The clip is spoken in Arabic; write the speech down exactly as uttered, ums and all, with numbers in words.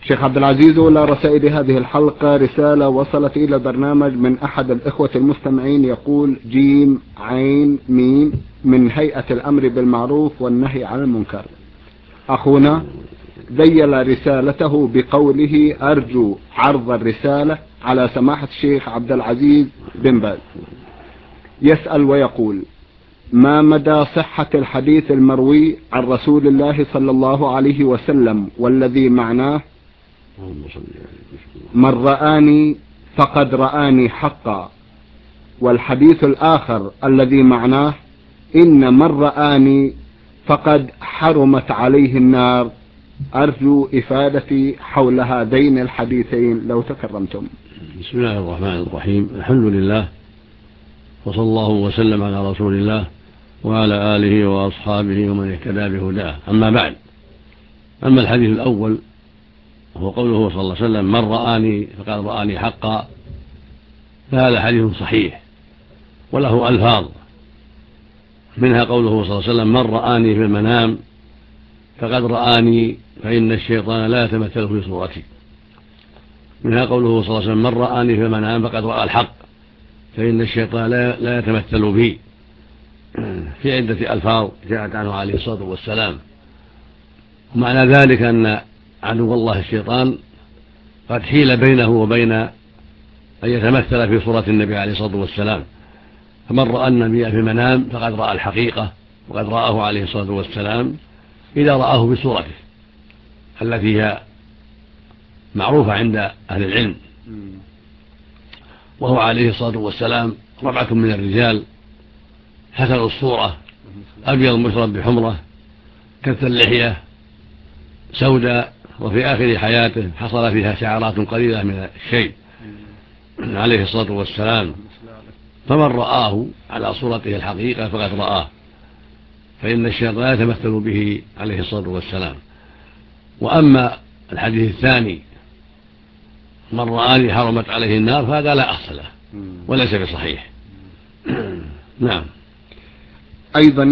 شيخ عبد العزيز، أولى رسائل هذه الحلقة رسالة وصلت إلى البرنامج من أحد الإخوة المستمعين يقول: جيم عين ميم من هيئة الأمر بالمعروف والنهي عن المنكر. أخونا ذيل رسالته بقوله: أرجو عرض الرسالة على سماحة الشيخ عبد العزيز بن باز. يسأل ويقول: ما مدى صحة الحديث المروي عن رسول الله صلى الله عليه وسلم والذي معناه: من رآني فقد رآني حقا، والحديث الآخر الذي معناه: إن من رآني فقد حرمت عليه النار؟ أرجو إفادتي حول هذين الحديثين لو تكرمتم. بسم الله الرحمن الرحيم. الحمد لله، وصلى الله وسلم على رسول الله وعلى آله وأصحابه ومن اهتدى بهداه. أما بعد، أما الحديث الأول وهو قوله صلى الله عليه وسلم: من رآني فقد رآني حقا، فهذا حديث صحيح وله ألفاظ، منها قوله صلى الله عليه وسلم: من رآني في المنام فقد رآني فإن الشيطان لا يتمثل في صورتي. منها قوله صلى الله عليه وسلم: من رآني في المنام فقد رأى الحق فإن الشيطان لا يتمثل بي، في عدة ألفاظ جاءت عنه عليه الصلاة والسلام. ومعنى ذلك أن عدو الله الشيطان قد حيل بينه وبين أن يتمثل في صورة النبي عليه الصلاة والسلام. فمن رأى النبي في المنام فقد رأى الحقيقة، وقد رآه عليه الصلاة والسلام إذا رآه بصورته التي هي معروفة عند أهل العلم، وهو عليه الصلاة والسلام ربعة من الرجال، حسن الصورة، أبيض مشرب بحمرة، كث اللحية، سوداء، وفي آخر حياته حصل فيها شعرات قليلة من الشيء عليه الصلاة والسلام. فمن رآه على صورته الحقيقة فقد رآه، فإن الشيطان لا يتمثل به عليه الصلاة والسلام. وأما الحديث الثاني: من رآني حرمت عليه النار، فهذا لا أصل له وليس بصحيح. نعم. أيضا